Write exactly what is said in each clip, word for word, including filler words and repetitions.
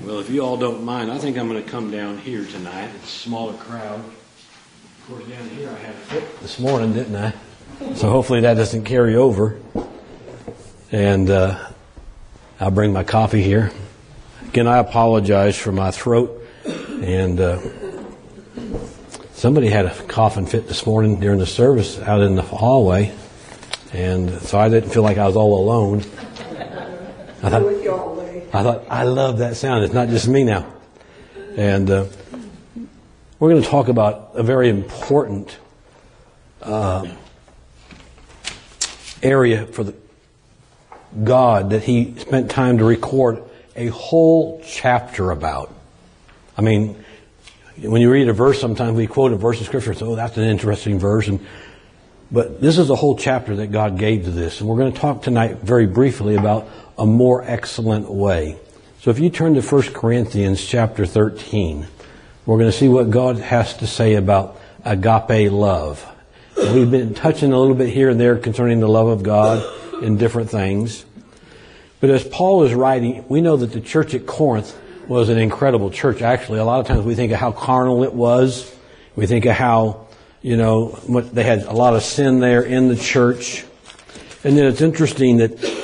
Well, if you all don't mind, I think I'm going to come down here tonight. It's a smaller crowd. Of course, down here I had a fit this morning, didn't I? So hopefully that doesn't carry over. And uh, I'll bring my coffee here. Again, I apologize for my throat. And uh, somebody had a coughing fit this morning during the service out in the hallway. And so I didn't feel like I was all alone. I thought, I thought, I love that sound. It's not just me now. And uh, we're going to talk about a very important uh, area for the God that He spent time to record a whole chapter about. I mean, when you read a verse, sometimes we quote a verse of Scripture and say, oh, that's an interesting verse. And, but this is a whole chapter that God gave to this. And we're going to talk tonight very briefly about a more excellent way. So if you turn to First Corinthians chapter thirteen, we're going to see what God has to say about agape love. And we've been touching a little bit here and there concerning the love of God in different things. But as Paul is writing, we know that the church at Corinth was an incredible church. Actually, a lot of times we think of how carnal it was. We think of how, you know, what, they had a lot of sin there in the church. And then it's interesting that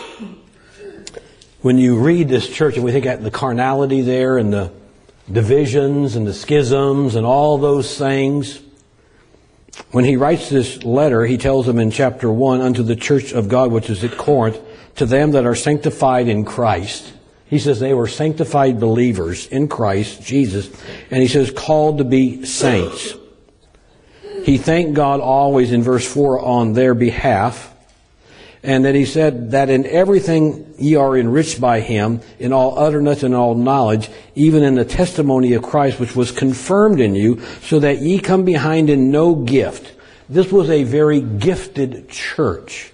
when you read this church and we think of the carnality there and the divisions and the schisms and all those things, when he writes this letter, he tells them in chapter one, unto the church of God which is at Corinth, to them that are sanctified in Christ. He says they were sanctified believers in Christ Jesus, and he says called to be saints. He thanked God always in verse four on their behalf, and that he said that in everything ye are enriched by him, in all utterance and all knowledge, even in the testimony of Christ which was confirmed in you, so that ye come behind in no gift. This was a very gifted church.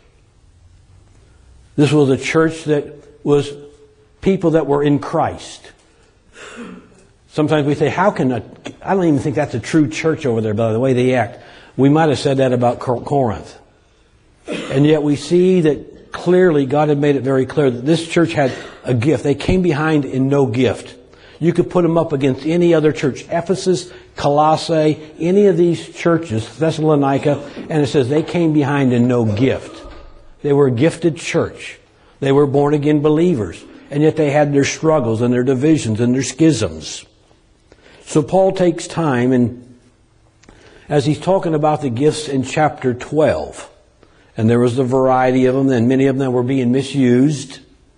This was a church that was people that were in Christ. Sometimes we say, how can a, I don't even think that's a true church over there by the way they act. We might have said that about Corinth. And yet we see that clearly God had made it very clear that this church had a gift. They came behind in no gift. You could put them up against any other church. Ephesus, Colossae, any of these churches, Thessalonica, and it says they came behind in no gift. They were a gifted church. They were born again believers. And yet they had their struggles and their divisions and their schisms. So Paul takes time, and as he's talking about the gifts in chapter twelve, and there was a variety of them, and many of them were being misused,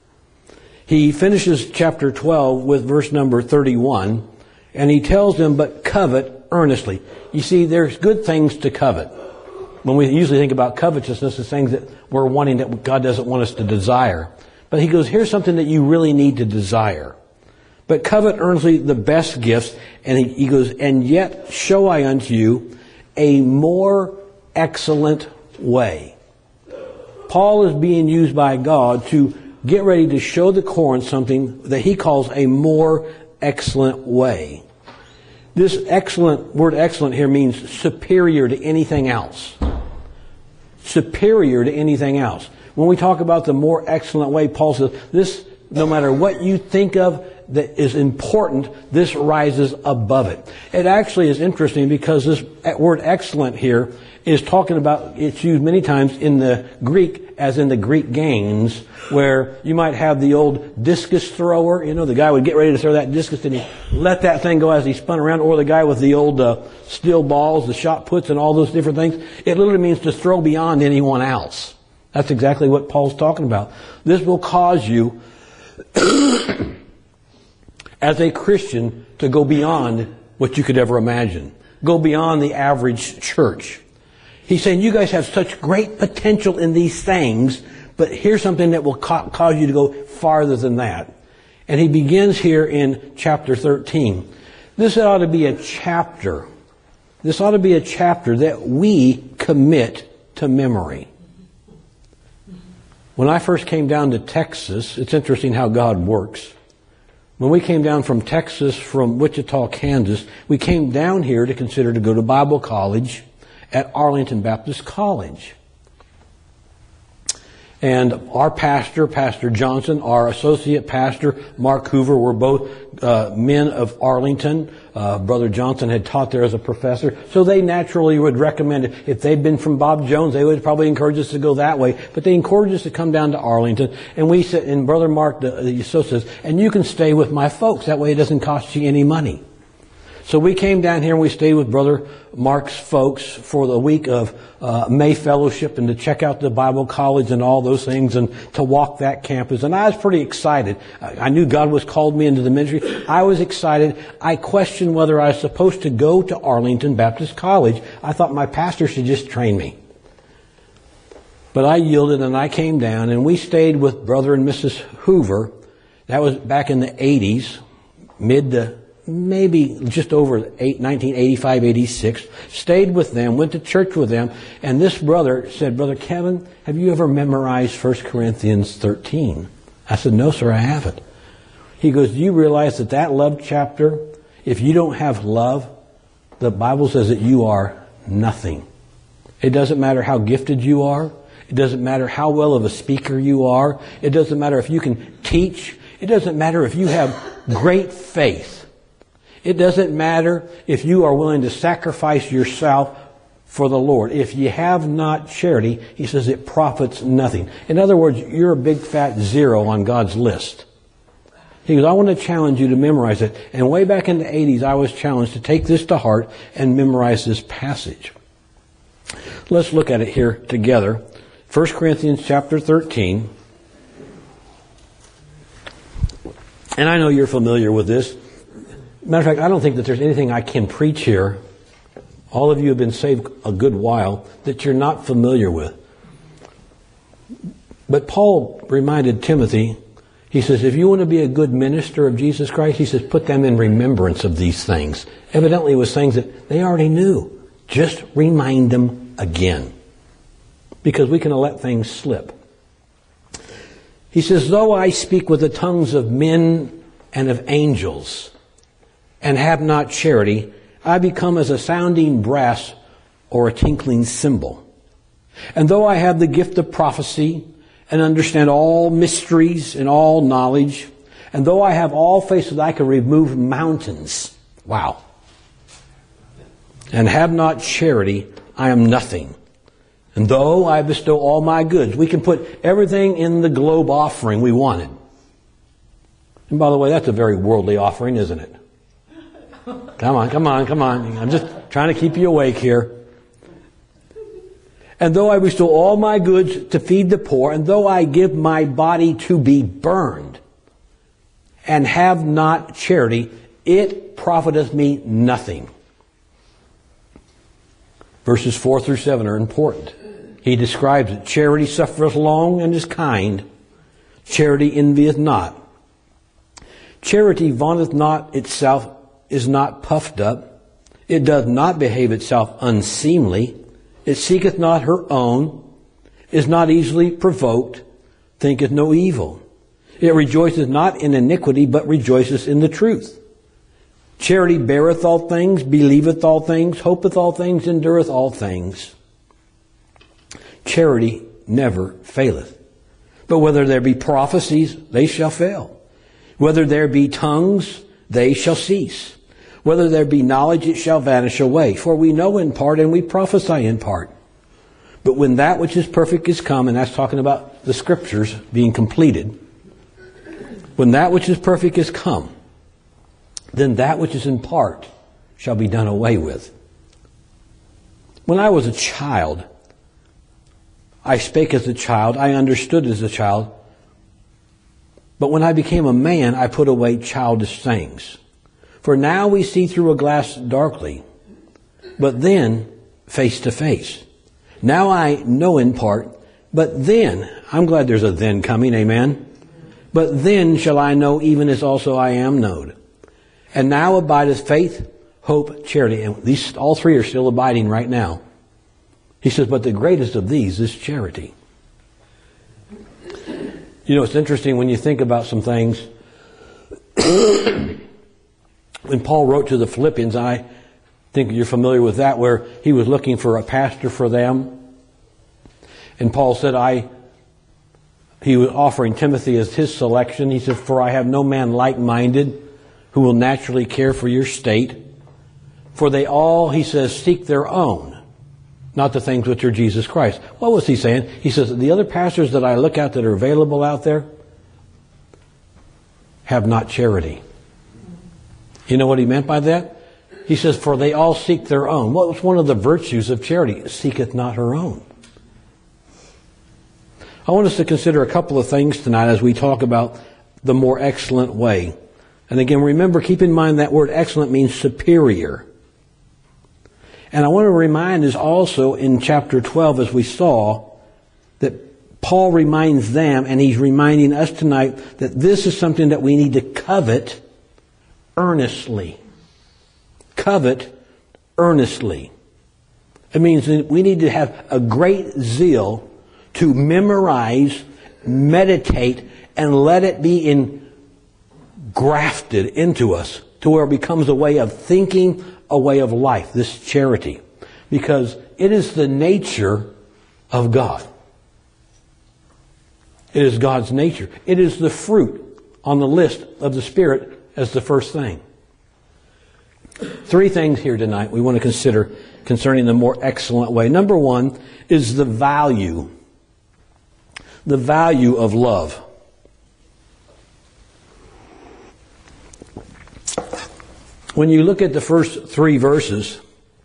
he finishes chapter twelve with verse number thirty-one, and he tells them, but covet earnestly. You see, there's good things to covet. When we usually think about covetousness, it's things that we're wanting that God doesn't want us to desire. But he goes, here's something that you really need to desire. But covet earnestly the best gifts. And he, he goes, and yet show I unto you a more excellent way. Paul is being used by God to get ready to show the Corinth something that he calls a more excellent way. This excellent, word excellent here means superior to anything else. Superior to anything else. When we talk about the more excellent way, Paul says, this, no matter what you think of that is important, this rises above it. It actually is interesting because this word excellent here is talking about, it's used many times in the Greek as in the Greek games, where you might have the old discus thrower. You know, the guy would get ready to throw that discus and he let that thing go as he spun around, or the guy with the old uh, steel balls, the shot puts and all those different things. It literally means to throw beyond anyone else. That's exactly what Paul's talking about. This will cause you, as a Christian, to go beyond what you could ever imagine. Go beyond the average church. He's saying you guys have such great potential in these things, but here's something that will ca- cause you to go farther than that. And he begins here in chapter thirteen. This ought to be a chapter. This ought to be a chapter that we commit to memory. When I first came down to Texas, it's interesting how God works. When we came down from Texas, from Wichita, Kansas, we came down here to consider to go to Bible college at Arlington Baptist College. And our pastor, Pastor Johnson, our associate pastor, Mark Hoover, were both uh, men of Arlington. Uh, Brother Johnson had taught there as a professor. So they naturally would recommend it. If they'd been from Bob Jones, they would probably encourage us to go that way. But they encouraged us to come down to Arlington. And we said, and Brother Mark, the, the associate, says, and you can stay with my folks. That way it doesn't cost you any money. So we came down here and we stayed with Brother Mark's folks for the week of uh, May Fellowship and to check out the Bible College and all those things and to walk that campus. And I was pretty excited. I knew God was called me into the ministry. I was excited. I questioned whether I was supposed to go to Arlington Baptist College. I thought my pastor should just train me. But I yielded and I came down and we stayed with Brother and Missus Hoover. That was back in the eighties, mid to maybe just over nineteen eighty-five, eighty-six, stayed with them, went to church with them, and this brother said, Brother Kevin, have you ever memorized First Corinthians thirteen? I said, no, sir, I haven't. He goes, do you realize that that love chapter, if you don't have love, the Bible says that you are nothing. It doesn't matter how gifted you are. It doesn't matter how well of a speaker you are. It doesn't matter if you can teach. It doesn't matter if you have great faith. It doesn't matter if you are willing to sacrifice yourself for the Lord. If you have not charity, he says it profits nothing. In other words, you're a big fat zero on God's list. He goes, I want to challenge you to memorize it. And way back in the eighties, I was challenged to take this to heart and memorize this passage. Let's look at it here together. First Corinthians chapter thirteen. And I know you're familiar with this. Matter of fact, I don't think that there's anything I can preach here. All of you have been saved a good while that you're not familiar with. But Paul reminded Timothy, he says, if you want to be a good minister of Jesus Christ, he says, put them in remembrance of these things. Evidently it was things that they already knew. Just remind them again. Because we can let things slip. He says, though I speak with the tongues of men and of angels, and have not charity, I become as a sounding brass or a tinkling cymbal. And though I have the gift of prophecy and understand all mysteries and all knowledge, and though I have all faith so that I can remove mountains, wow, and have not charity, I am nothing. And though I bestow all my goods, we can put everything in the globe offering we wanted. And by the way, that's a very worldly offering, isn't it? Come on, come on, come on. I'm just trying to keep you awake here. And though I bestow all my goods to feed the poor, and though I give my body to be burned, and have not charity, it profiteth me nothing. Verses four through seven are important. He describes it. Charity suffereth long and is kind. Charity envieth not. Charity vaunteth not itself, is not puffed up. It doth not behave itself unseemly. It seeketh not her own, is not easily provoked, thinketh no evil. It rejoiceth not in iniquity, but rejoiceth in the truth. Charity beareth all things, believeth all things, hopeth all things, endureth all things. Charity never faileth. But whether there be prophecies, they shall fail. Whether there be tongues, they shall cease. Whether there be knowledge, it shall vanish away. For we know in part and we prophesy in part. But when that which is perfect is come, and that's talking about the scriptures being completed, when that which is perfect is come, then that which is in part shall be done away with. When I was a child, I spake as a child, I understood as a child. But when I became a man, I put away childish things. For now we see through a glass darkly, but then face to face. Now I know in part, but then, I'm glad there's a then coming, amen. But then shall I know even as also I am known. And now abideth faith, hope, charity. And these, all three are still abiding right now. He says, but the greatest of these is charity. You know, it's interesting when you think about some things. When Paul wrote to the Philippians, I think you're familiar with that, where he was looking for a pastor for them. And Paul said, I he was offering Timothy as his selection. He said, for I have no man like-minded who will naturally care for your state. For they all, he says, seek their own, not the things which are Jesus Christ. What was he saying? He says, the other pastors that I look at that are available out there have not charity. You know what he meant by that? He says, for they all seek their own. What was one of the virtues of charity? Seeketh not her own. I want us to consider a couple of things tonight as we talk about the more excellent way. And again, remember, keep in mind that word excellent means superior. And I want to remind us also in chapter twelve, as we saw, that Paul reminds them, and he's reminding us tonight, that this is something that we need to covet earnestly. Covet earnestly. It means that we need to have a great zeal to memorize, meditate, and let it be engrafted into us to where it becomes a way of thinking, a way of life, this charity. Because it is the nature of God. It is God's nature. It is the fruit on the list of the Spirit as the first thing. Three things here tonight we want to consider concerning the more excellent way. Number one is the value. The value of love. When you look at the first three verses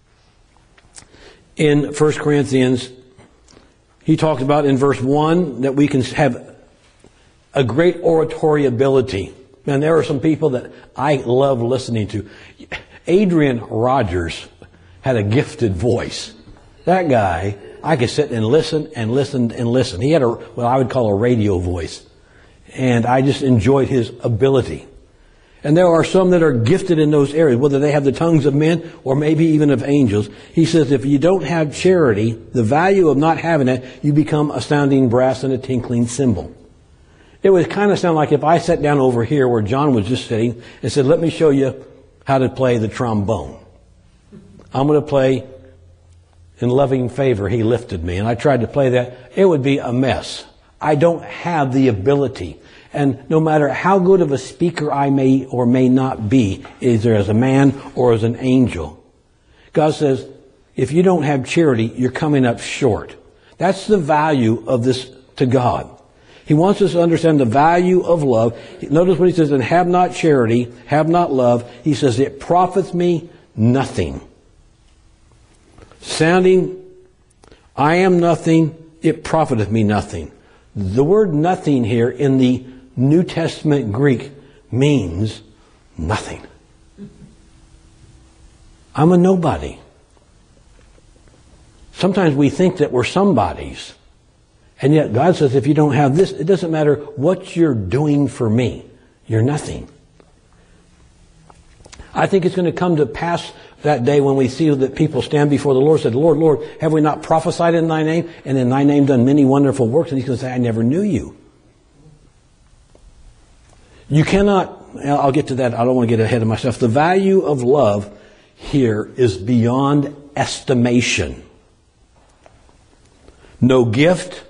in First Corinthians, he talked about in verse one that we can have a great oratory ability. And there are some people that I love listening to. Adrian Rogers had a gifted voice. That guy, I could sit and listen and listen and listen. He had a, what I would call a radio voice. And I just enjoyed his ability. And there are some that are gifted in those areas, whether they have the tongues of men or maybe even of angels. He says if you don't have charity, the value of not having it, you become a sounding brass and a tinkling cymbal. It would kind of sound like if I sat down over here where John was just sitting and said, let me show you how to play the trombone. I'm going to play In Loving Favor, He Lifted Me. And I tried to play that. It would be a mess. I don't have the ability. And no matter how good of a speaker I may or may not be, either as a man or as an angel, God says, if you don't have charity, you're coming up short. That's the value of this to God. He wants us to understand the value of love. Notice what he says, and have not charity, have not love. He says, it profits me nothing. Sounding, I am nothing, it profiteth me nothing. The word nothing here in the New Testament Greek means nothing. I'm a nobody. Sometimes we think that we're somebodies. And yet God says, if you don't have this, it doesn't matter what you're doing for me. You're nothing. I think it's going to come to pass that day when we see that people stand before the Lord and say, Lord, Lord, have we not prophesied in thy name? And in thy name done many wonderful works? And he's going to say, I never knew you. You cannot, I'll get to that. I don't want to get ahead of myself. The value of love here is beyond estimation. No gift.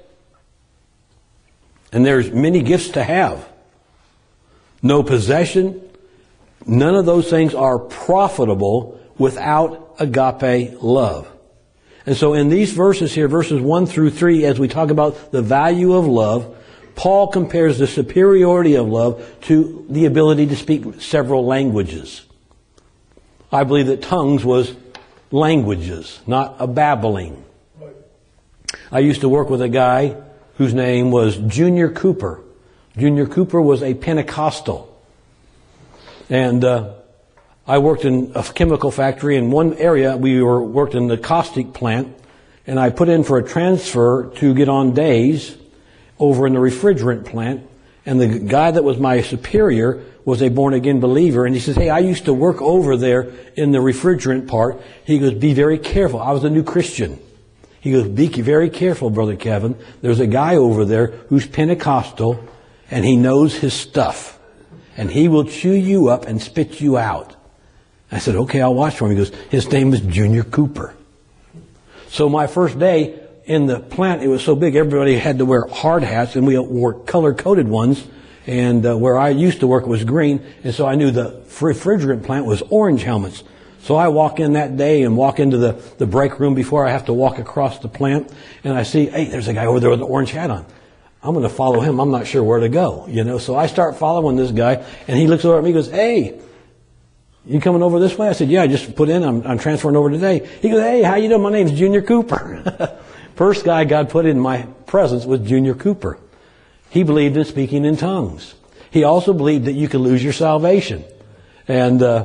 And there's many gifts to have. No possession. None of those things are profitable without agape love. And so in these verses here, verses one through three, as we talk about the value of love, Paul compares the superiority of love to the ability to speak several languages. I believe that tongues was languages, not a babbling. I used to work with a guy whose name was Junior Cooper. Junior Cooper was a Pentecostal. And uh, I worked in a chemical factory. In one area, we were worked in the caustic plant. And I put in for a transfer to get on days over in the refrigerant plant. And the guy that was my superior was a born-again believer. And he says, hey, I used to work over there in the refrigerant part. He goes, be very careful. I was a new Christian. He goes, be very careful, Brother Kevin. There's a guy over there who's Pentecostal, and he knows his stuff. And he will chew you up and spit you out. I said, okay, I'll watch for him. He goes, his name is Junior Cooper. So my first day, in the plant, it was so big, everybody had to wear hard hats, and we wore color-coded ones. And uh, where I used to work was green, and so I knew the refrigerant plant was orange helmets. So I walk in that day and walk into the, the break room before I have to walk across the plant, and I see, hey, there's a guy over there with an orange hat on. I'm going to follow him. I'm not sure where to go, you know. So I start following this guy, and he looks over at me and goes, hey, you coming over this way? I said, yeah, I just put in. I'm, I'm transferring over today. He goes, hey, how you doing? My name's Junior Cooper. First guy God put in my presence was Junior Cooper. He believed in speaking in tongues. He also believed that you could lose your salvation. And uh,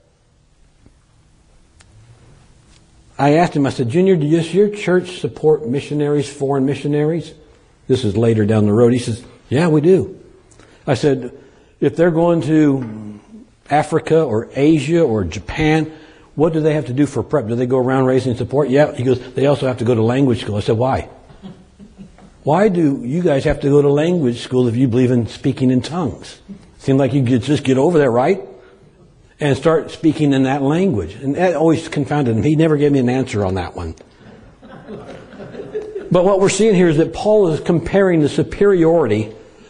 I asked him, I said, Junior, does your church support missionaries, foreign missionaries? This is later down the road. He says, yeah, we do. I said, if they're going to Africa or Asia or Japan, what do they have to do for prep? Do they go around raising support? Yeah. He goes, they also have to go to language school. I said, why? Why do you guys have to go to language school if you believe in speaking in tongues? Seemed like you could just get over there, right? And start speaking in that language. And that always confounded him. He never gave me an answer on that one. But what we're seeing here is that Paul is comparing the superiority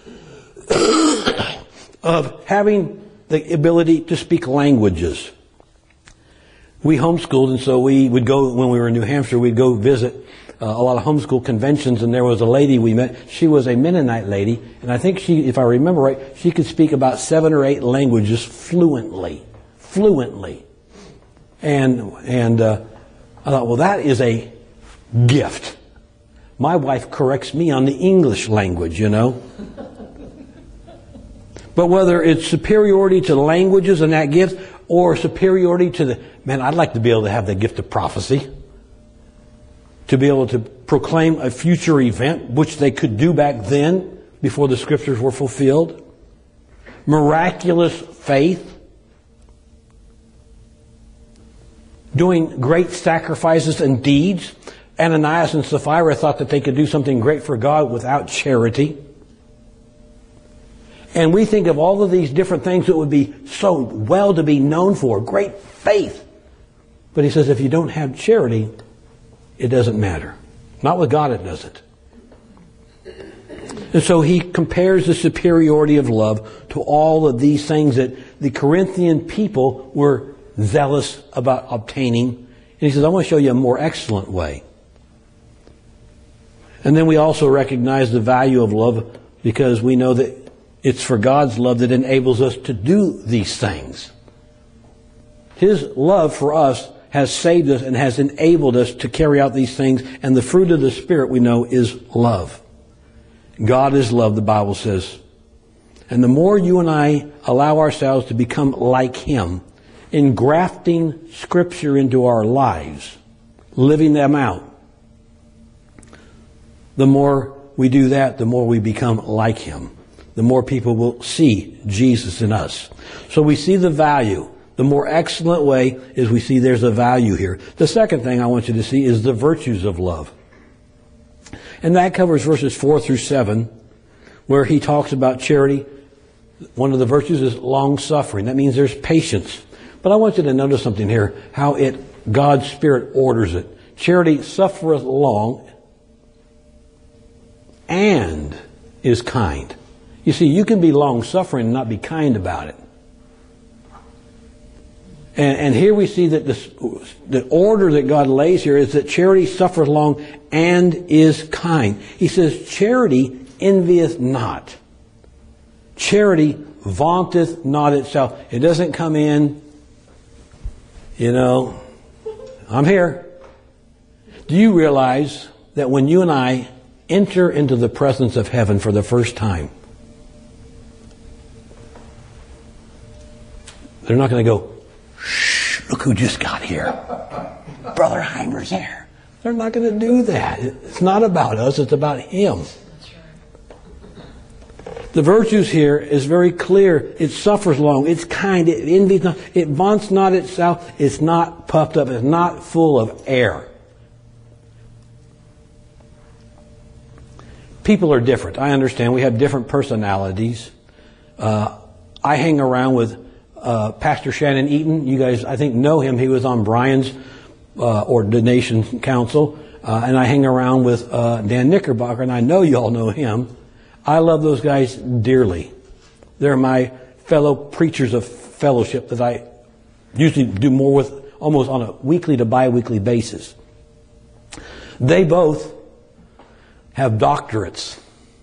of having the ability to speak languages. We homeschooled, and so we would go, when we were in New Hampshire, we'd go visit uh, a lot of homeschool conventions, and there was a lady we met. She was a Mennonite lady, and I think she, if I remember right, she could speak about seven or eight languages fluently. Fluently. And, and uh, I thought, well, that is a gift. My wife corrects me on the English language, you know. But whether it's superiority to languages and that gift, or superiority to the, man, I'd like to be able to have the gift of prophecy. To be able to proclaim a future event, which they could do back then, before the scriptures were fulfilled. Miraculous faith. Doing great sacrifices and deeds. Ananias and Sapphira thought that they could do something great for God without charity. And we think of all of these different things that would be so well to be known for. Great faith. But he says if you don't have charity, it doesn't matter. Not with God it doesn't. And so he compares the superiority of love to all of these things that the Corinthian people were zealous about obtaining. And he says, I want to show you a more excellent way. And then we also recognize the value of love because we know that it's for God's love that enables us to do these things. His love for us has saved us and has enabled us to carry out these things. And the fruit of the Spirit, we know, is love. God is love, the Bible says. And the more you and I allow ourselves to become like Him, engrafting Scripture into our lives, living them out, the more we do that, the more we become like Him. The more people will see Jesus in us. So we see the value. The more excellent way is we see there's a value here. The second thing I want you to see is the virtues of love. And that covers verses four through seven, where he talks about charity. One of the virtues is long-suffering. That means there's patience. But I want you to notice something here, how it God's Spirit orders it. Charity suffereth long and is kind. You see, you can be long-suffering and not be kind about it. And, and here we see that this, the order that God lays here is that charity suffereth long and is kind. He says, charity envieth not. Charity vaunteth not itself. It doesn't come in, you know, I'm here. Do you realize that when you and I enter into the presence of heaven for the first time, they're not going to go, shh, look who just got here. Brother Heimer's here. They're not going to do that. It's not about us, it's about Him. The virtues here is very clear. It suffers long. It's kind. It envies not. It vaunts not itself. It's not puffed up. It's not full of air. People are different. I understand. We have different personalities. Uh, I hang around with uh, Pastor Shannon Eaton. You guys, I think, know him. He was on Brian's uh, ordination council. uh, and I hang around with uh, Dan Knickerbocker, and I know you all know him. I love those guys dearly. They're my fellow preachers of fellowship that I usually do more with almost on a weekly to bi-weekly basis. They both have doctorates.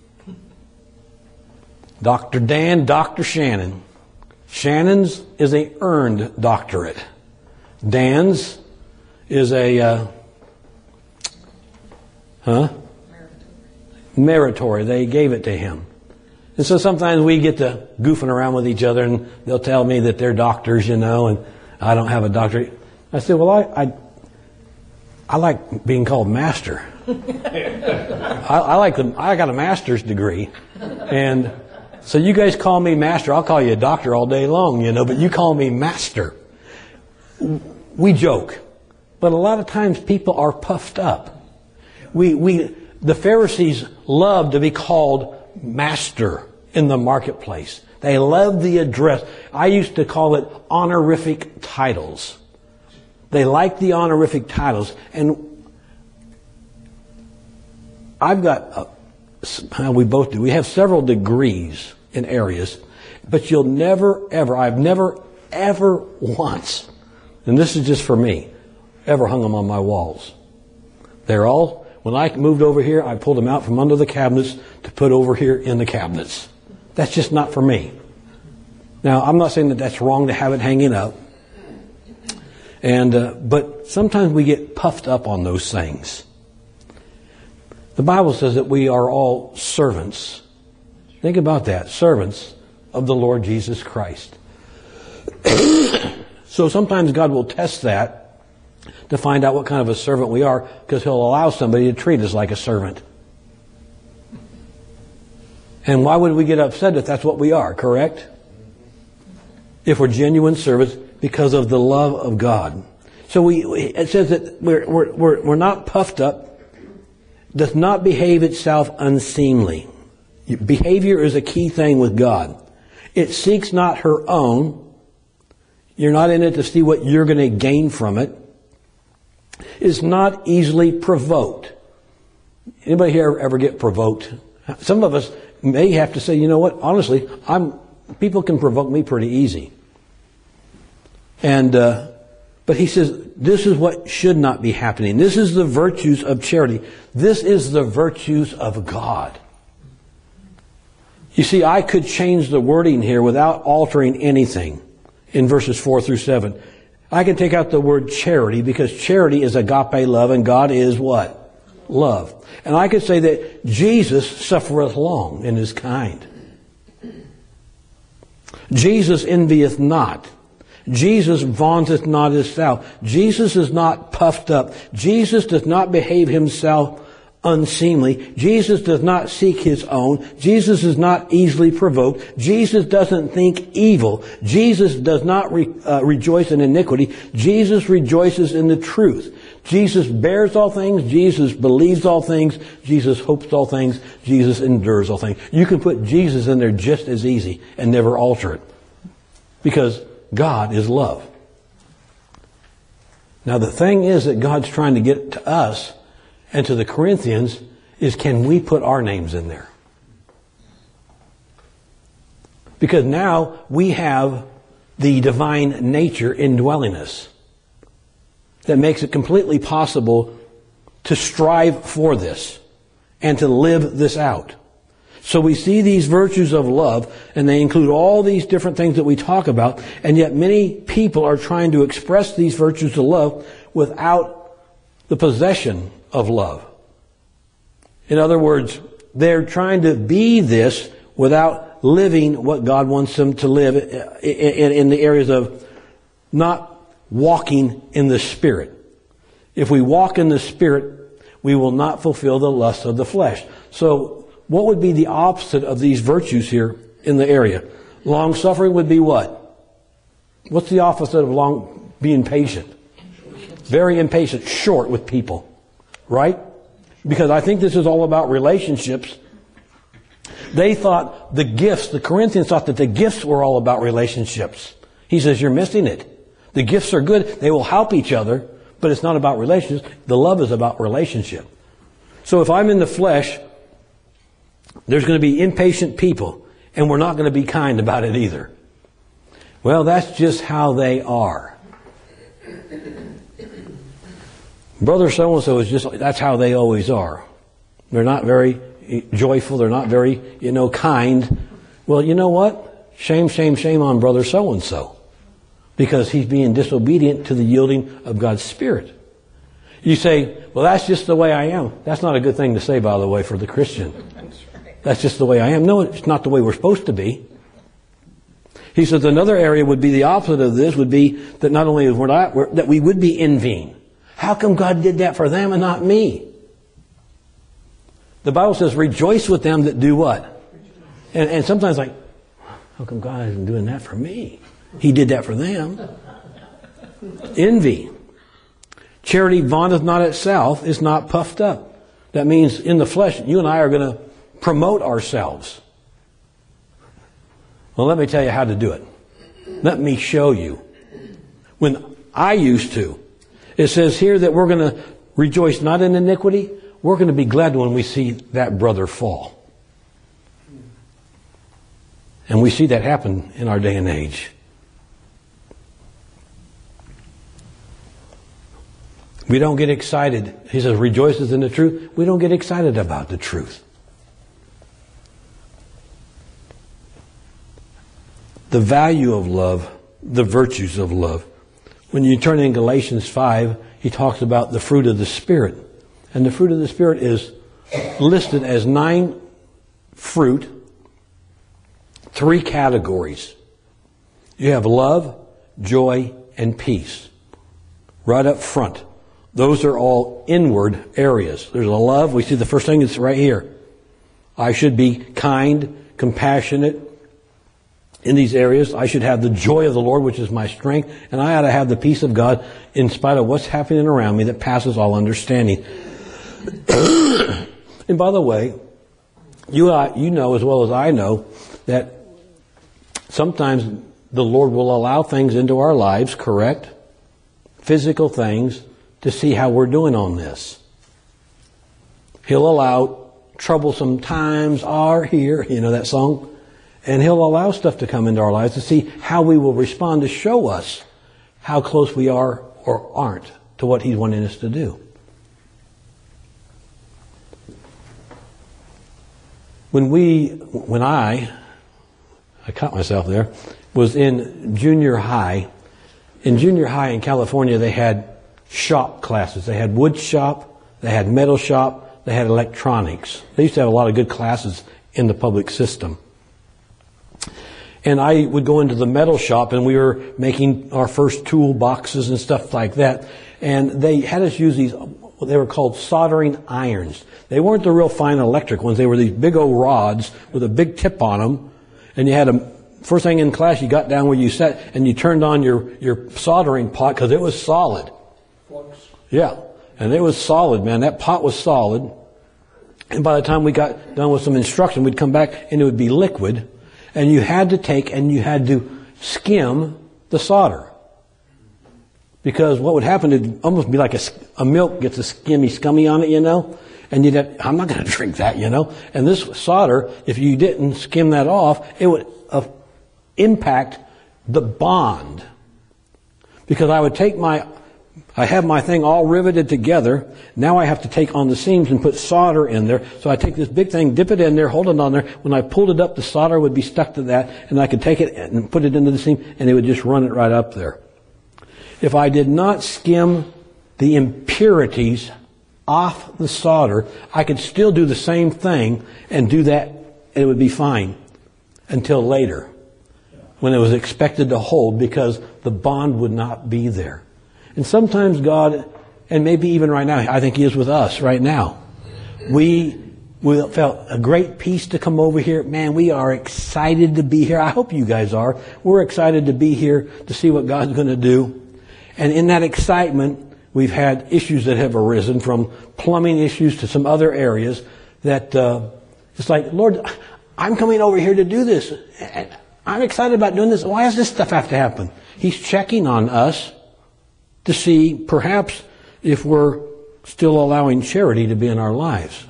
Doctor Dan, Doctor Shannon. Shannon's is a earned doctorate. Dan's is a, uh, huh? Meritory. They gave it to him. And so sometimes we get to goofing around with each other, and they'll tell me that they're doctors, you know, and I don't have a doctorate. I said, well, I, I, I like being called master. I, I like the, I got a master's degree. And so you guys call me master. I'll call you a doctor all day long, you know, but you call me master. We joke. But a lot of times people are puffed up. We, we, the Pharisees loved to be called master in the marketplace. They loved the address. I used to call it honorific titles. They liked the honorific titles. And I've got, uh, we both do, we have several degrees in areas, but you'll never, ever, I've never, ever once, and this is just for me, ever hung them on my walls. They're all, when I moved over here, I pulled them out from under the cabinets to put over here in the cabinets. That's just not for me. Now, I'm not saying that that's wrong to have it hanging up. And, uh, but sometimes we get puffed up on those things. The Bible says that we are all servants. Think about that. Servants of the Lord Jesus Christ. So sometimes God will test that to find out what kind of a servant we are, because He'll allow somebody to treat us like a servant. And why would we get upset if that's what we are, correct? If we're genuine servants, because of the love of God. So we, it says that we're, we're, we're, we're not puffed up, does not behave itself unseemly. Behavior is a key thing with God. It seeks not her own. You're not in it to see what you're going to gain from it. Is not easily provoked. Anybody here ever get provoked? Some of us may have to say, you know what, honestly, I'm, people can provoke me pretty easy. And, uh, but he says, this is what should not be happening. This is the virtues of charity. This is the virtues of God. You see, I could change the wording here without altering anything in verses four through seven. I can take out the word charity, because charity is agape love, and God is what? Love. And I could say that Jesus suffereth long and is kind. Jesus envieth not. Jesus vaunteth not himself. Jesus is not puffed up. Jesus does not behave himself unseemly. Jesus does not seek his own. Jesus is not easily provoked. Jesus doesn't think evil. Jesus does not re, uh, rejoice in iniquity. Jesus rejoices in the truth. Jesus bears all things. Jesus believes all things. Jesus hopes all things. Jesus endures all things. You can put Jesus in there just as easy and never alter it, because God is love. Now the thing is that God's trying to get to us and to the Corinthians is, can we put our names in there? Because now we have the divine nature indwelling us that makes it completely possible to strive for this and to live this out. So we see these virtues of love, and they include all these different things that we talk about, and yet many people are trying to express these virtues of love without the possession of love. In other words, they're trying to be this without living what God wants them to live in the areas of not walking in the Spirit. If we walk in the Spirit, we will not fulfill the lust of the flesh. So what would be the opposite of these virtues here in the area? Long suffering would be what? What's the opposite of long being patient? Very impatient, short with people. Right? Because I think this is all about relationships. They thought the gifts, the Corinthians thought that the gifts were all about relationships. He says, you're missing it. The gifts are good. They will help each other. but it's not about relationships. The love is about relationship. So if I'm in the flesh, there's going to be impatient people, and we're not going to be kind about it either. Well, that's just how they are. Brother so-and-so is just, that's how they always are. They're not very joyful. They're not very, you know, kind. Well, you know what? Shame, shame, shame on brother so-and-so. Because he's being disobedient to the yielding of God's Spirit. You say, well, that's just the way I am. That's not a good thing to say, by the way, for the Christian. That's just the way I am. No, it's not the way we're supposed to be. He says another area would be the opposite of this, would be that not only we're not, we're, that we would be envying. How come God did that for them and not me? The Bible says, rejoice with them that do what? And, and sometimes like, how come God isn't doing that for me? He did that for them. Envy. Charity vaunteth not itself, is not puffed up. That means in the flesh, you and I are going to promote ourselves. Well, let me tell you how to do it. Let me show you. When I used to, it says here that we're going to rejoice not in iniquity. We're going to be glad when we see that brother fall. And we see that happen in our day and age. We don't get excited. He says, rejoices in the truth. We don't get excited about the truth. The value of love, the virtues of love. When you turn in Galatians five, he talks about the fruit of the Spirit. And the fruit of the Spirit is listed as nine fruit, three categories. You have love, joy, and peace. Right up front. Those are all inward areas. There's a love. We see the first thing is right here. I should be kind, compassionate in these areas. I should have the joy of the Lord, which is my strength. And I ought to have the peace of God in spite of what's happening around me that passes all understanding. And by the way, you, uh, you know as well as I know that sometimes the Lord will allow things into our lives, correct? Physical things, to see how we're doing on this. He'll allow troublesome times are here, you know that song? And He'll allow stuff to come into our lives to see how we will respond, to show us how close we are or aren't to what He's wanting us to do. When we, when I, I caught myself there, was in junior high. In junior high in California, they had shop classes. They had wood shop, they had metal shop, they had electronics. They used to have a lot of good classes in the public system. And I would go into the metal shop, and we were making our first tool boxes and stuff like that. And they had us use these, they were called soldering irons. They weren't the real fine electric ones. They were these big old rods with a big tip on them. And you had a, first thing in class, you got down where you sat and you turned on your, your soldering pot because it was solid. Yeah. And it was solid, man. That pot was solid. And by the time we got done with some instruction, we'd come back and it would be liquid. And you had to take and you had to skim the solder. Because what would happen, it'd almost be like a, a milk gets a skimmy scummy on it, you know. And you'd have, I'm not going to drink that, you know. And this solder, if you didn't skim that off, it would uh, impact the bond. Because I would take my, I have my thing all riveted together. Now I have to take on the seams and put solder in there. So I take this big thing, dip it in there, hold it on there. When I pulled it up, the solder would be stuck to that. And I could take it and put it into the seam, and it would just run it right up there. If I did not skim the impurities off the solder, I could still do the same thing and do that, and it would be fine until later when it was expected to hold, because the bond would not be there. And sometimes God, and maybe even right now, I think He is with us right now. We, we felt a great peace to come over here. Man, we are excited to be here. I hope you guys are. We're excited to be here to see what God's going to do. And in that excitement, we've had issues that have arisen, from plumbing issues to some other areas that uh, it's like, Lord, I'm coming over here to do this. I'm excited about doing this. Why does this stuff have to happen? He's checking on us to see perhaps if we're still allowing charity to be in our lives.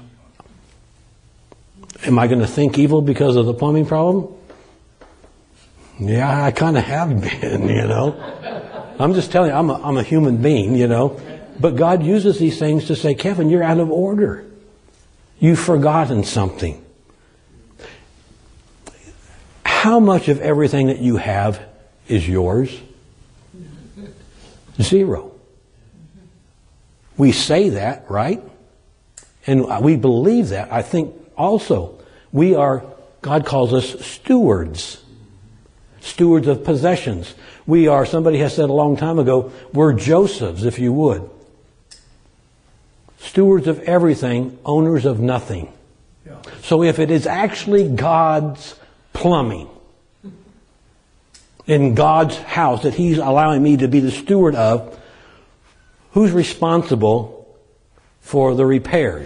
Am I going to think evil because of the plumbing problem? Yeah, I kind of have been, you know. I'm just telling you, I'm a, I'm a human being, you know. But God uses these things to say, Kevin, you're out of order. You've forgotten something. How much of everything that you have is yours? Zero. We say that, right? And we believe that. I think also we are, God calls us stewards. Stewards of possessions. We are, somebody has said a long time ago, we're Josephs, if you would. Stewards of everything, owners of nothing. Yeah. So if it is actually God's plumbing in God's house that He's allowing me to be the steward of, who's responsible for the repairs?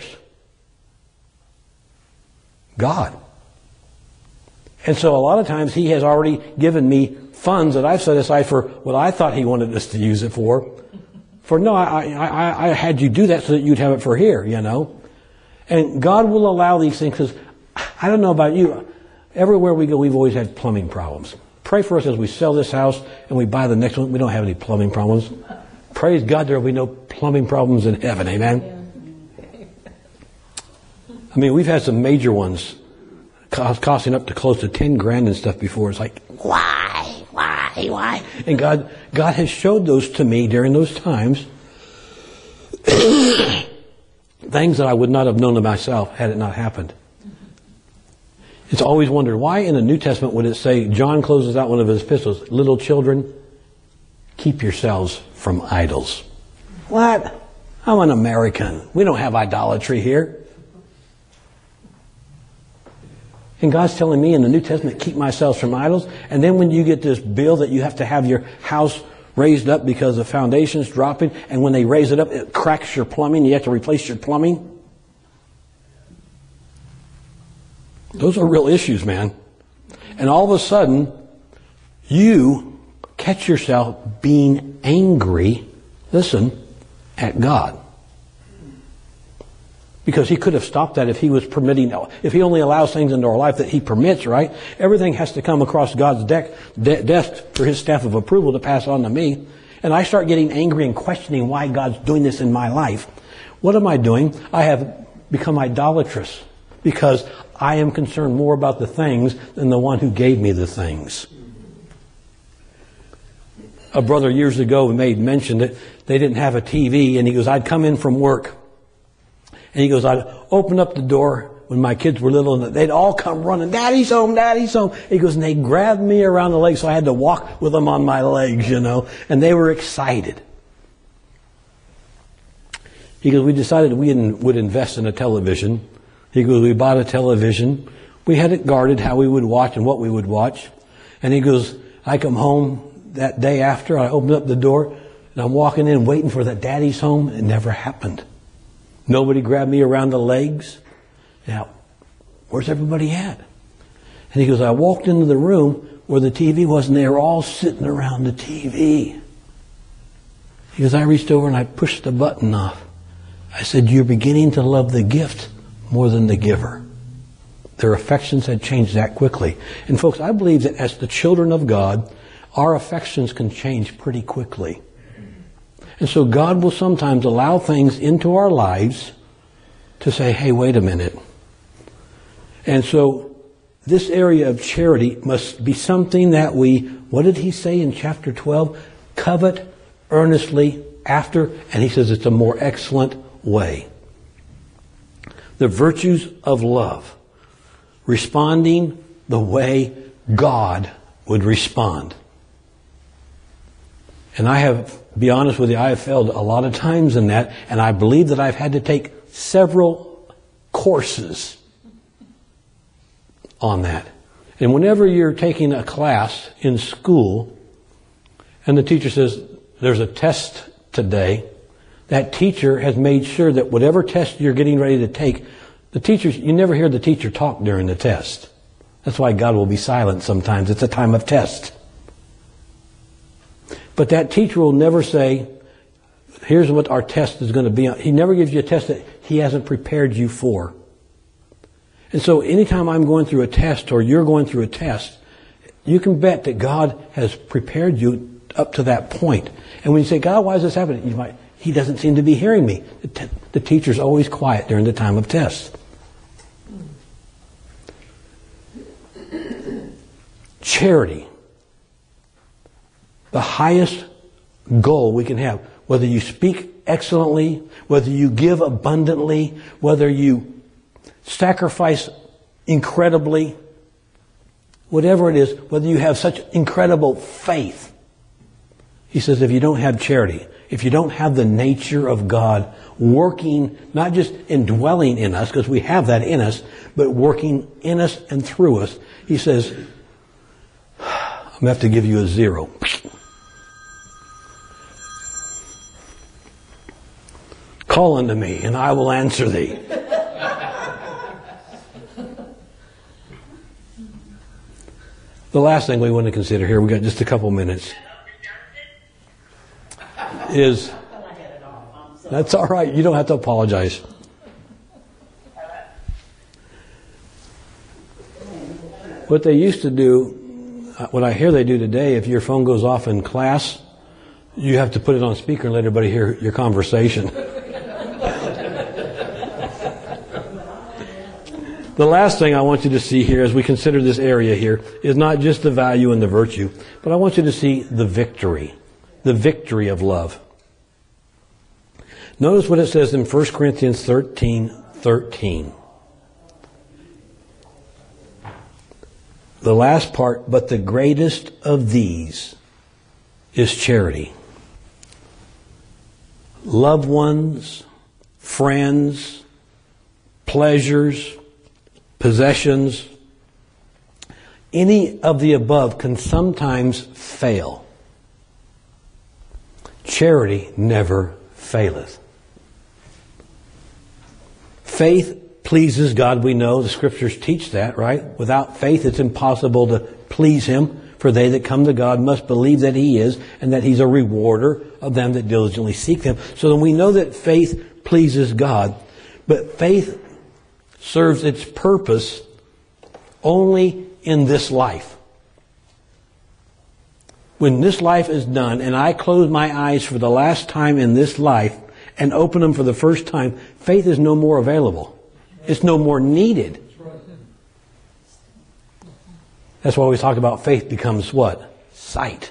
God. And so a lot of times He has already given me funds that I've set aside for what I thought He wanted us to use it for. For no, I, I, I had you do that so that you'd have it for here, you know. And God will allow these things because I don't know about you. Everywhere we go, we've always had plumbing problems. Pray for us as we sell this house and we buy the next one. We don't have any plumbing problems. Praise God, there will be no plumbing problems in heaven. Amen. I mean, we've had some major ones costing up to close to ten grand and stuff before. It's like, why, why, why? And God, God has showed those to me during those times. Things that I would not have known of myself had it not happened. It's always wondered, why in the New Testament would it say, John closes out one of his epistles, little children, keep yourselves from idols. What? I'm an American. We don't have idolatry here. And God's telling me in the New Testament, keep myself from idols. And then when you get this bill that you have to have your house raised up because the foundation's dropping, and when they raise it up, it cracks your plumbing, you have to replace your plumbing. Those are real issues, man. And all of a sudden, you catch yourself being angry, listen, at God. Because He could have stopped that if He was permitting, if He only allows things into our life that He permits, right? Everything has to come across God's deck, de- desk for His staff of approval to pass on to me. And I start getting angry and questioning why God's doing this in my life. What am I doing? I have become idolatrous because I am concerned more about the things than the one who gave me the things. A brother years ago made mention that they didn't have a T V, and he goes, I'd come in from work. And he goes, I'd open up the door when my kids were little, and they'd all come running, Daddy's home, Daddy's home. He goes, and they grabbed me around the legs, so I had to walk with them on my legs, you know. And they were excited. He goes, we decided we would invest in a television. He goes, we bought a television. We had it guarded how we would watch and what we would watch. And he goes, I come home that day after, I opened up the door, and I'm walking in waiting for that Daddy's home. It never happened. Nobody grabbed me around the legs. Now, where's everybody at? And he goes, I walked into the room where the T V was, and they were all sitting around the T V. He goes, I reached over and I pushed the button off. I said, you're beginning to love the gift more than the giver. Their affections had changed that quickly. And folks, I believe that as the children of God, our affections can change pretty quickly. And so God will sometimes allow things into our lives to say, hey, wait a minute. And so this area of charity must be something that we, what did He say in chapter twelve? Covet earnestly after, and He says it's a more excellent way. The virtues of love. Responding the way God would respond. And I have, to be honest with you, I have failed a lot of times in that, and I believe that I've had to take several courses on that. And whenever you're taking a class in school, and the teacher says, there's a test today, that teacher has made sure that whatever test you're getting ready to take, the teacher, you never hear the teacher talk during the test. That's why God will be silent sometimes. It's a time of test. But that teacher will never say, here's what our test is going to be. He never gives you a test that He hasn't prepared you for. And so anytime I'm going through a test or you're going through a test, you can bet that God has prepared you up to that point. And when you say, God, why is this happening? You might, He doesn't seem to be hearing me. The, t- the teacher's always quiet during the time of tests. Charity. The highest goal we can have. Whether you speak excellently, whether you give abundantly, whether you sacrifice incredibly, whatever it is, whether you have such incredible faith. He says if you don't have charity, if you don't have the nature of God working, not just indwelling in us, because we have that in us, but working in us and through us, He says, I'm going to have to give you a zero. Call unto me, and I will answer thee. The last thing we want to consider here, we've got just a couple minutes, is, that's all right, you don't have to apologize. What they used to do, what I hear they do today, if your phone goes off in class, you have to put it on speaker and let everybody hear your conversation. The last thing I want you to see here as we consider this area here is not just the value and the virtue, but I want you to see the victory. The victory of love. Notice what it says in First Corinthians thirteen thirteen. The last part, but the greatest of these is charity. Loved ones, friends, pleasures, possessions, any of the above can sometimes fail. Charity never faileth. Faith pleases God, we know. The Scriptures teach that, right? Without faith, it's impossible to please Him. For they that come to God must believe that He is, and that He's a rewarder of them that diligently seek Him. So then we know that faith pleases God. But faith serves its purpose only in this life. When this life is done, and I close my eyes for the last time in this life, and open them for the first time, faith is no more available. It's no more needed. That's why we talk about faith becomes what? Sight.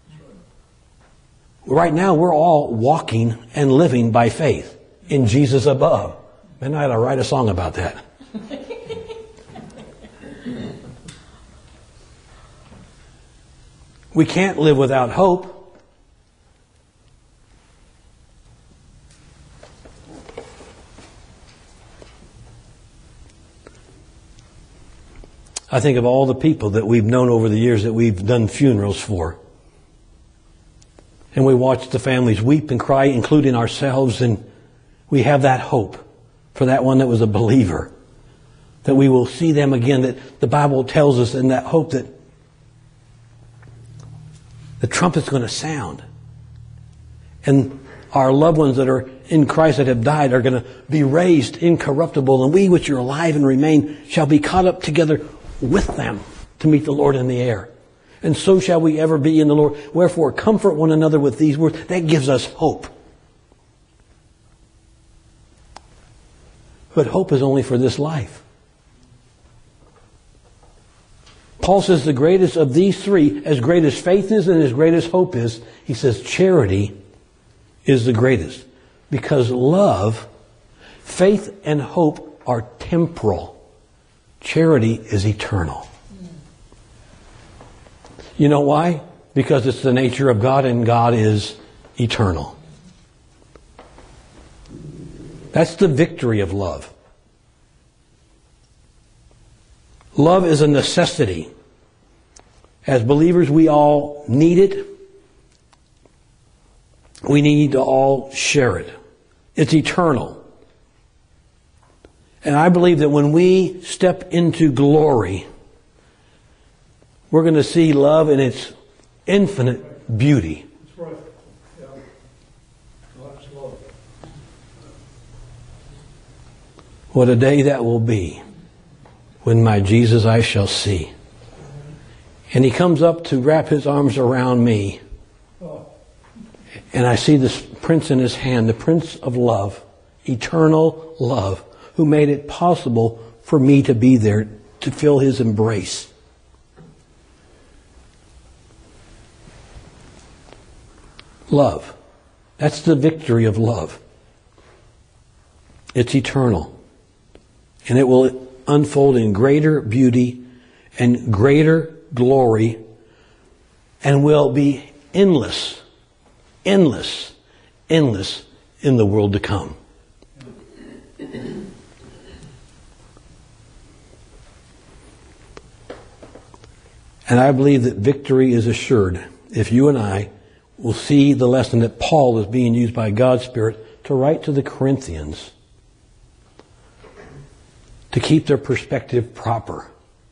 Right now we're all walking and living by faith in Jesus above. Man, I ought to write a song about that. We can't live without hope. I think of all the people that we've known over the years that we've done funerals for. And we watch the families weep and cry, including ourselves, and we have that hope for that one that was a believer. That we will see them again, that the Bible tells us, and that hope that the trumpet's going to sound. And our loved ones that are in Christ that have died are going to be raised incorruptible, and we which are alive and remain shall be caught up together with them to meet the Lord in the air. And so shall we ever be in the Lord. Wherefore, comfort one another with these words. That gives us hope. But hope is only for this life. Paul says the greatest of these three, as great as faith is and as great as hope is, he says charity is the greatest. Because love, faith, and hope are temporal. Charity is eternal. You know why? Because it's the nature of God, and God is eternal. That's the victory of love. Love is a necessity. As believers, we all need it. We need to all share it. It's eternal. And I believe that when we step into glory, we're going to see love in its infinite beauty. That's right. Yeah. What a day that will be when my Jesus I shall see. And he comes up to wrap his arms around me. And I see this prince in his hand, the Prince of Love, eternal love, who made it possible for me to be there to feel his embrace. Love. That's the victory of love. It's eternal. And it will unfold in greater beauty and greater glory and will be endless, endless, endless in the world to come. And I believe that victory is assured if you and I will see the lesson that Paul is being used by God's Spirit to write to the Corinthians, to keep their perspective proper.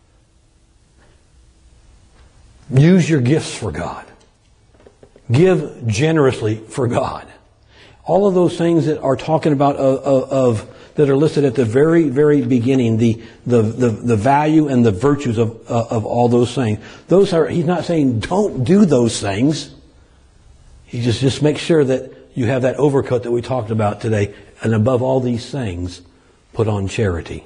Use your gifts for God. Give generously for God. All of those things that are talking about of, of, of that are listed at the very, very beginning, the the the, the value and the virtues of uh, of all those things. Those are. He's not saying don't do those things. He just just makes sure that you have that overcoat that we talked about today, and above all these things, put on charity.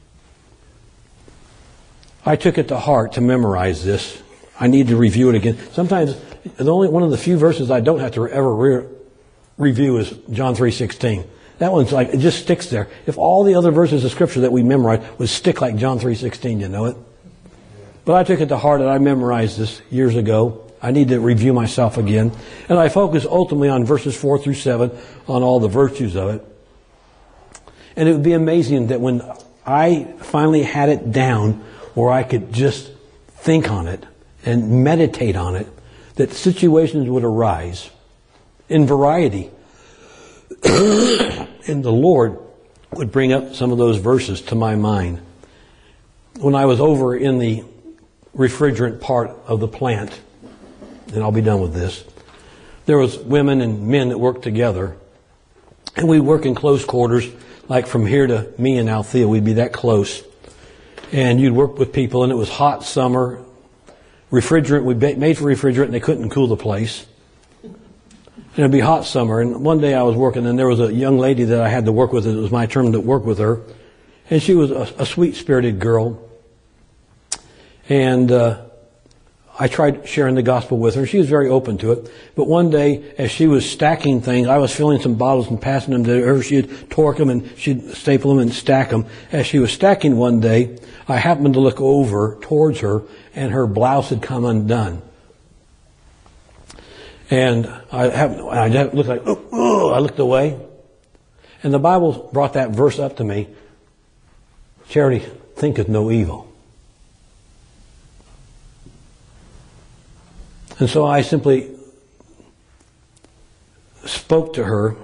I took it to heart to memorize this. I need to review it again. Sometimes the only one of the few verses I don't have to ever re- review is John three sixteen. That one's like, it just sticks there. If all the other verses of Scripture that we memorize would stick like John three sixteen, you know it? But I took it to heart and I memorized this years ago. I need to review myself again. And I focus ultimately on verses four through seven, on all the virtues of it. And it would be amazing that when I finally had it down where I could just think on it and meditate on it, that situations would arise in variety. And the Lord would bring up some of those verses to my mind. When I was over in the refrigerant part of the plant, and I'll be done with this, there was women and men that worked together. And we'd work in close quarters, like from here to me and Althea, we'd be that close. And you'd work with people, and it was hot summer. Refrigerant, we made for refrigerant, and they couldn't cool the place. And it'd be hot summer. And one day I was working, and there was a young lady that I had to work with. It was my turn to work with her. And she was a, a sweet-spirited girl. And uh, I tried sharing the gospel with her. She was very open to it. But one day, as she was stacking things, I was filling some bottles and passing them to her. She'd torque them, and she'd staple them and stack them. As she was stacking one day, I happened to look over towards her, and her blouse had come undone. And I, have, I looked like, oh, oh, I looked away. And the Bible brought that verse up to me. Charity thinketh no evil. And so I simply spoke to her.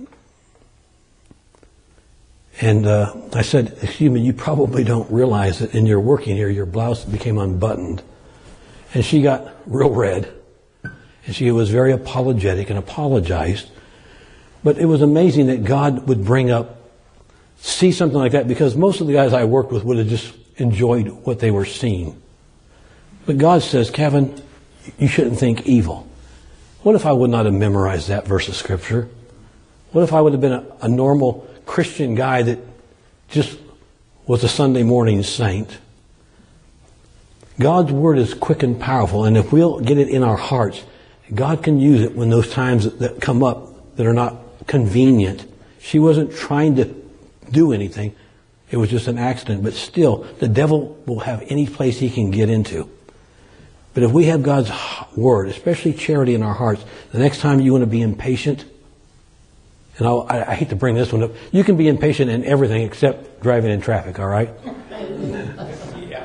And uh, I said, excuse me, you probably don't realize that in your working here, your blouse became unbuttoned. And she got real red. And she was very apologetic and apologized. But it was amazing that God would bring up, see something like that, because most of the guys I worked with would have just enjoyed what they were seeing. But God says, Kevin, you shouldn't think evil. What if I would not have memorized that verse of Scripture? What if I would have been a, a normal Christian guy that just was a Sunday morning saint? God's Word is quick and powerful, and if we'll get it in our hearts, God can use it when those times that come up that are not convenient. She wasn't trying to do anything. It was just an accident. But still, the devil will have any place he can get into. But if we have God's Word, especially charity in our hearts, the next time you want to be impatient, and I'll, I, I hate to bring this one up, you can be impatient in everything except driving in traffic, all right? Yeah.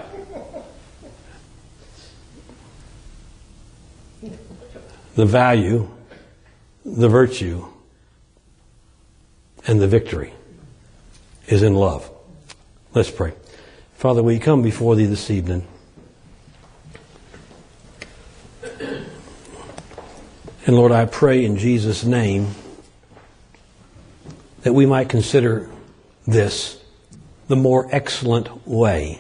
The value, the virtue, and the victory is in love. Let's pray. Father, we come before Thee this evening. And Lord, I pray in Jesus' name that we might consider this. the more excellent way.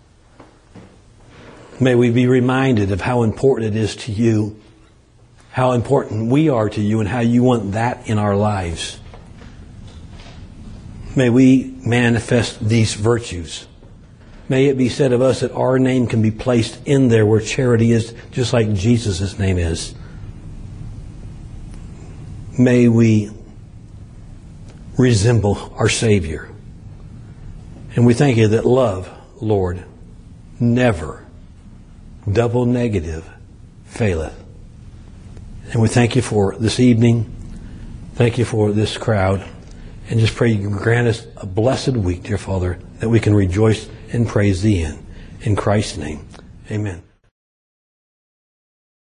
May we be reminded of how important it is to you, how important we are to you, and how you want that in our lives. May we manifest these virtues. May it be said of us that our name can be placed in there where charity is, just like Jesus' name is. May we resemble our Savior. And we thank you that love, Lord, never, double negative, faileth. And we thank you for this evening. Thank you for this crowd. And just pray you can grant us a blessed week, dear Father, that we can rejoice and praise thee in. In Christ's name, amen.